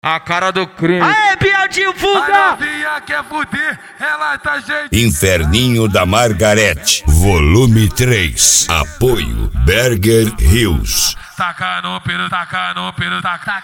A cara do crime. Aê, Biel, divulga! A novinha quer fuder, ela tá jeito. Inferninho da Margarete, volume 3. Apoio Berger Hills. Taca no pelo, taca no pelo, taca,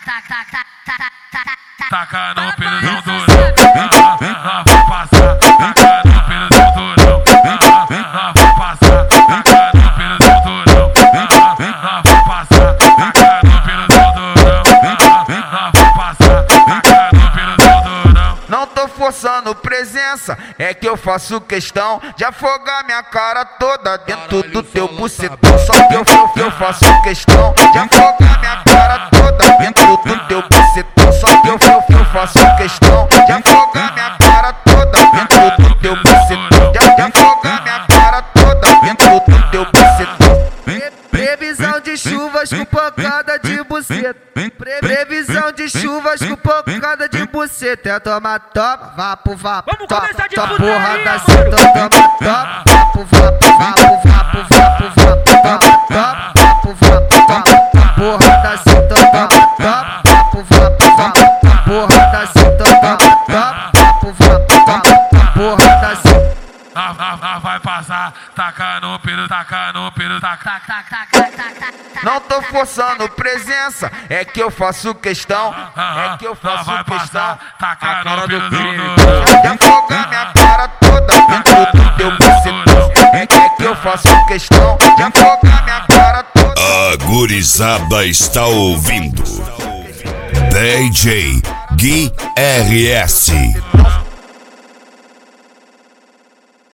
taca no pelo, não durão. Não vou passar, taca no pelo, não durão. Não vou passar, taca no pelo, não durão. Não vou passar, taca no pelo, não durão. Não vou passar, taca no pelo, não durão. Não tô forçando presença, é que eu faço questão de afogar minha cara toda dentro do teu bucetão. Só que eu faço questão de afogar minha cara toda dentro do teu bucetão. Só que eu faço questão de afogar minha cara toda dentro do teu bucetão. De afogar minha cara toda dentro do teu bucetão. Previsão de chuvas com pancada de buceta. Previsão de chuvas com pancada de buceta. É toma, toma, vapo, vapo. Vamos começar de porra putaria, da mano. ceta, toma, toma, vapo, vapo, vapo, vapo, vapo, vapo, toma, toma, vapo, vapo, vapo, porra da ceta, toma, toma, vapo, vapo, vapo, porra da ceta, toma, toma, vapo, vapo, vapo, porra da ceta. Vai passar, taca no pelo, taca no pelo, taca. Não tô forçando presença, é que eu faço questão, é que eu faço vai questão. passar, taca no cara pelo, do não crime. durão. De afogar minha cara toda dentro do teu bucetão. É que eu faço questão de afogar minha cara toda. A gurizada está ouvindo DJ Gui RS.